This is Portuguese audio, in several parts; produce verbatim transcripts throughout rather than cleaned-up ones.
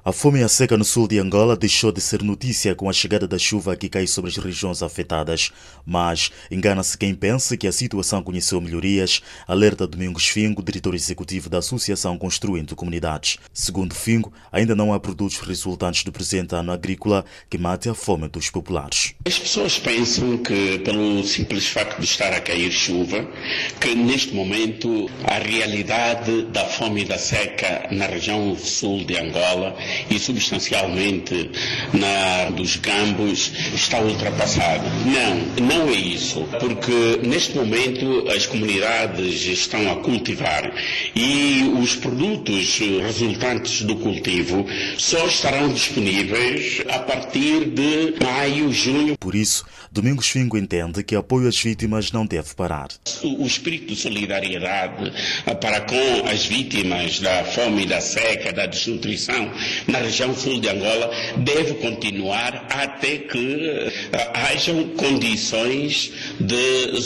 A fome e a seca no sul de Angola deixou de ser notícia com a chegada da chuva que cai sobre as regiões afetadas. Mas engana-se quem pensa que a situação conheceu melhorias, alerta Domingos Fingo, diretor executivo da Associação Construindo Comunidades. Segundo Fingo, ainda não há produtos resultantes do presente ano agrícola que mate a fome dos populares. As pessoas pensam que, pelo simples facto de estar a cair chuva, que neste momento a realidade da fome e da seca na região sul de Angola e substancialmente na dos Gambos está ultrapassado. Não, não é isso, porque neste momento as comunidades estão a cultivar e os produtos resultantes do cultivo só estarão disponíveis a partir de maio, junho. Por isso, Domingos Fingo entende que apoio às vítimas não deve parar. O espírito de solidariedade para com as vítimas da fome e da seca, da desnutrição na região sul de Angola deve continuar até que hajam condições de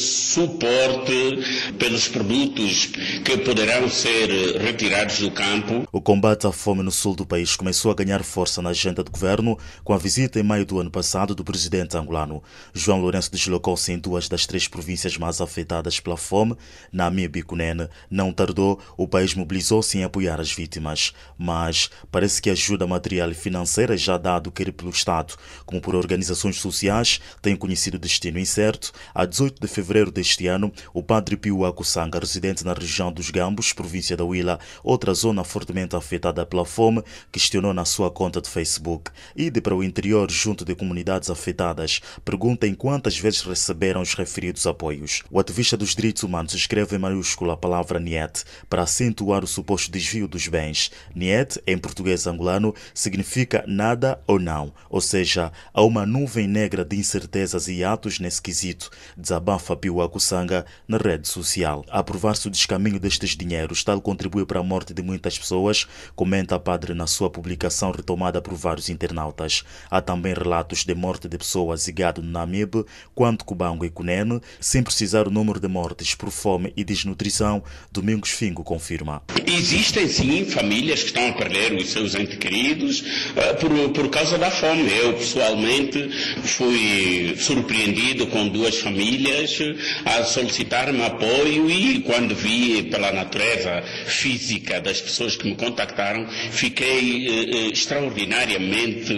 suporte pelos produtos que poderão ser retirados do campo. O combate à fome no sul do país começou a ganhar força na agenda do governo com a visita em maio do ano passado do presidente angolano. João Lourenço deslocou-se em duas das três províncias mais afetadas pela fome, Namibe e Cunene. Não tardou, o país mobilizou-se em apoiar as vítimas. Mas parece que a ajuda material e financeira, já dado quer pelo Estado como por organizações sociais, tem conhecido destino incerto. A dezoito de fevereiro deste ano, o padre Pio Akusanga, residente na região dos Gambos, província da Huila, outra zona fortemente afetada pela fome, questionou na sua conta de Facebook. Ide para o interior junto de comunidades afetadas. Perguntem quantas vezes receberam os referidos apoios. O ativista dos direitos humanos escreve em maiúscula a palavra Niet para acentuar o suposto desvio dos bens. Niet, em português angolano, significa nada ou não, ou seja, há uma nuvem negra de incertezas e atos nesse quesito, desabafa Pio Akusanga na rede social. A aprovar-se o descaminho destes dinheiros, tal contribui para a morte de muitas pessoas, comenta a padre na sua publicação retomada por vários internautas. Há também relatos de morte de pessoas e gado no Namibe, quanto Cubango e Cunene, sem precisar o número de mortes por fome e desnutrição. Domingos Fingo confirma. Existem sim famílias que estão a perder os seus entes queridos uh, por, por causa da fome. Eu pessoalmente fui surpreendido com duas famílias a solicitar-me apoio e quando vi pela natureza física das pessoas que me contactaram, fiquei uh, extraordinariamente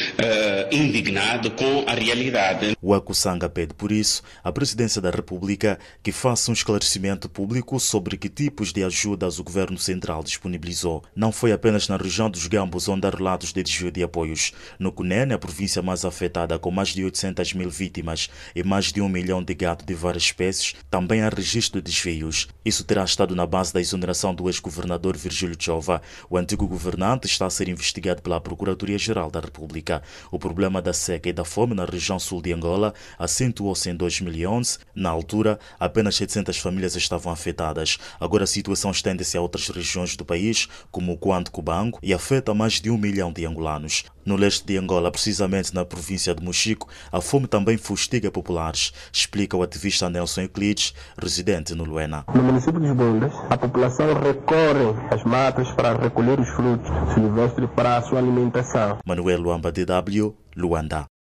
uh, indignado com a realidade. O Akusanga pede, por isso, à Presidência da República que faça um esclarecimento público sobre que tipos de ajudas o Governo Central disponibilizou. Não foi apenas na região dos Gambos onde há relatos de desvio de apoios. No Cunene, a província mais afetada com mais de oitocentas mil vítimas e mais de um milhão de gado de várias espécies, também há registro de desvios. Isso terá estado na base da exoneração do ex-governador Virgílio Chova. O antigo governante está a ser investigado pela Procuradoria-Geral da República. O problema da seca e da fome na região sul de Angola acentuou-se em dois mil e onze. Na altura, apenas setecentas famílias estavam afetadas. Agora a situação estende-se a outras regiões do país, como o Quanto Cubango, e afeta mais de um milhão de angolanos. No leste de Angola, precisamente na província de Mochico, a fome também fustiga populares, explica o ativista Nelson Euclides, residente no Luena. No município de Bundas, a população recorre às matas para recolher os frutos silvestres para a sua alimentação. Manuel Luamba, D W, Luanda.